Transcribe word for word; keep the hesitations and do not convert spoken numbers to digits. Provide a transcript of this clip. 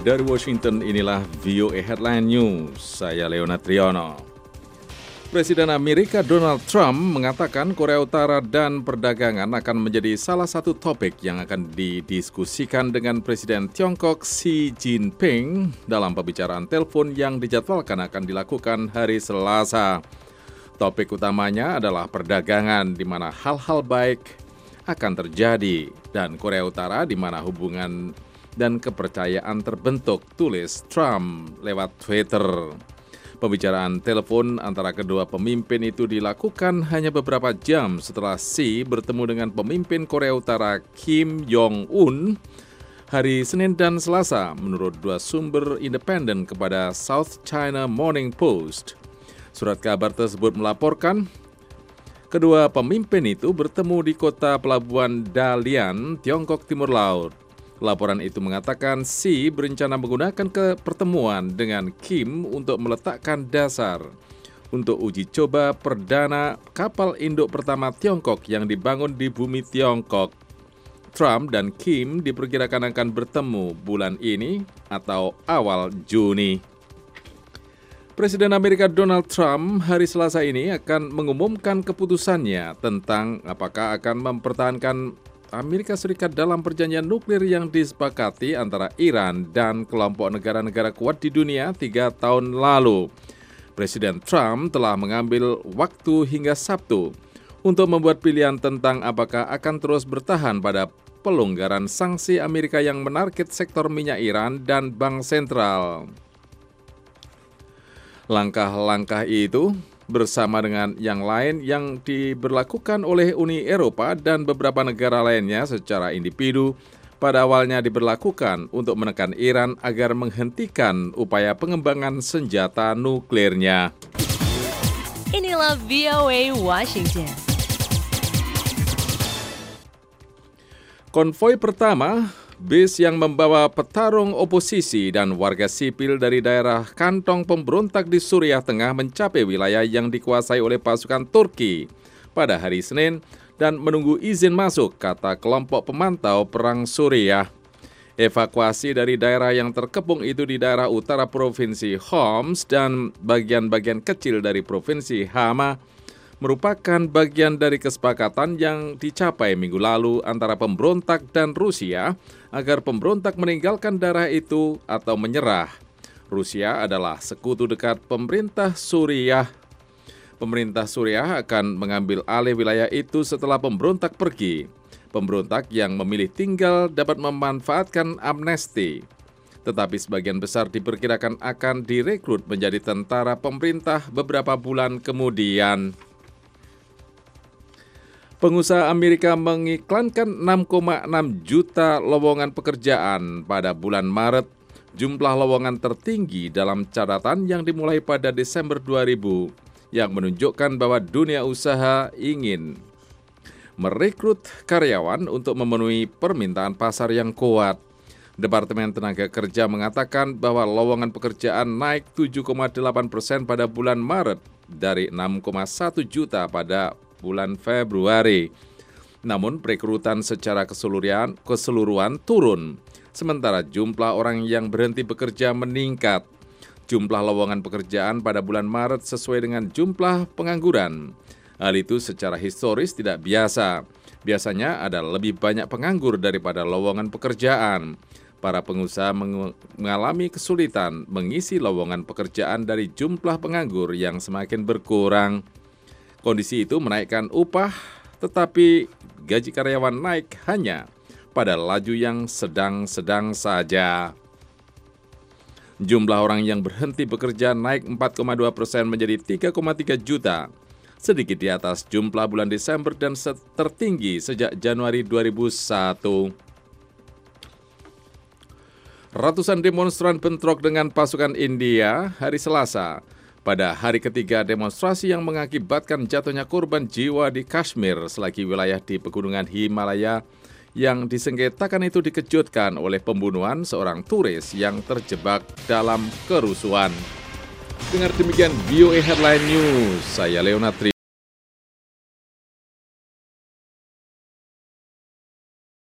Dari Washington, inilah V O A Headline News. Saya Leonard Triono. Presiden Amerika Donald Trump mengatakan Korea Utara dan perdagangan akan menjadi salah satu topik yang akan didiskusikan dengan Presiden Tiongkok Xi Jinping dalam pembicaraan telepon yang dijadwalkan akan dilakukan hari Selasa. Topik utamanya adalah perdagangan di mana hal-hal baik akan terjadi dan Korea Utara di mana hubungan dan kepercayaan terbentuk, tulis Trump lewat Twitter. Pembicaraan telepon antara kedua pemimpin itu dilakukan hanya beberapa jam setelah Xi bertemu dengan pemimpin Korea Utara Kim Jong-un hari Senin dan Selasa, menurut dua sumber independen kepada South China Morning Post. Surat kabar tersebut melaporkan kedua pemimpin itu bertemu di kota pelabuhan Dalian, Tiongkok Timur Laut. Laporan itu mengatakan Xi berencana menggunakan ke pertemuan dengan Kim untuk meletakkan dasar untuk uji coba perdana kapal induk pertama Tiongkok yang dibangun di bumi Tiongkok. Trump dan Kim diperkirakan akan bertemu bulan ini atau awal Juni. Presiden Amerika Donald Trump hari Selasa ini akan mengumumkan keputusannya tentang apakah akan mempertahankan Amerika Serikat dalam perjanjian nuklir yang disepakati antara Iran dan kelompok negara-negara kuat di dunia tiga tahun lalu. Presiden Trump telah mengambil waktu hingga Sabtu untuk membuat pilihan tentang apakah akan terus bertahan pada pelonggaran sanksi Amerika yang menarget sektor minyak Iran dan bank sentral. Langkah-langkah itu bersama dengan yang lain yang diberlakukan oleh Uni Eropa dan beberapa negara lainnya secara individu pada awalnya diberlakukan untuk menekan Iran agar menghentikan upaya pengembangan senjata nuklirnya. Inilah V O A Washington. Konvoi pertama, bis yang membawa petarung oposisi dan warga sipil dari daerah kantong pemberontak di Suriah Tengah mencapai wilayah yang dikuasai oleh pasukan Turki pada hari Senin dan menunggu izin masuk, kata kelompok pemantau perang Suriah. Evakuasi dari daerah yang terkepung itu di daerah utara Provinsi Homs dan bagian-bagian kecil dari Provinsi Hama merupakan bagian dari kesepakatan yang dicapai minggu lalu antara pemberontak dan Rusia agar pemberontak meninggalkan daerah itu atau menyerah. Rusia adalah sekutu dekat pemerintah Suriah. Pemerintah Suriah akan mengambil alih wilayah itu setelah pemberontak pergi. Pemberontak yang memilih tinggal dapat memanfaatkan amnesti, tetapi sebagian besar diperkirakan akan direkrut menjadi tentara pemerintah beberapa bulan kemudian. Pengusaha Amerika mengiklankan enam koma enam juta lowongan pekerjaan pada bulan Maret, jumlah lowongan tertinggi dalam catatan yang dimulai pada Desember dua ribu, yang menunjukkan bahwa dunia usaha ingin merekrut karyawan untuk memenuhi permintaan pasar yang kuat. Departemen Tenaga Kerja mengatakan bahwa lowongan pekerjaan naik tujuh koma delapan persen pada bulan Maret dari enam koma satu juta pada bulan Februari. Namun perekrutan secara keseluruhan, keseluruhan turun, sementara jumlah orang yang berhenti bekerja meningkat. Jumlah lowongan pekerjaan pada bulan Maret sesuai dengan jumlah pengangguran. Hal itu secara historis tidak biasa. Biasanya ada lebih banyak penganggur daripada lowongan pekerjaan. Para pengusaha mengalami kesulitan mengisi lowongan pekerjaan dari jumlah penganggur yang semakin berkurang. Kondisi itu menaikkan upah, tetapi gaji karyawan naik hanya pada laju yang sedang-sedang saja. Jumlah orang yang berhenti bekerja naik empat koma dua persen menjadi tiga koma tiga juta, sedikit di atas jumlah bulan Desember dan tertinggi sejak Januari dua ribu satu. Ratusan demonstran bentrok dengan pasukan India hari Selasa pada hari ketiga demonstrasi yang mengakibatkan jatuhnya korban jiwa di Kashmir selagi wilayah di pegunungan Himalaya yang disengketakan itu dikejutkan oleh pembunuhan seorang turis yang terjebak dalam kerusuhan. Dengar demikian V O A Headline News, saya Leonard Tri.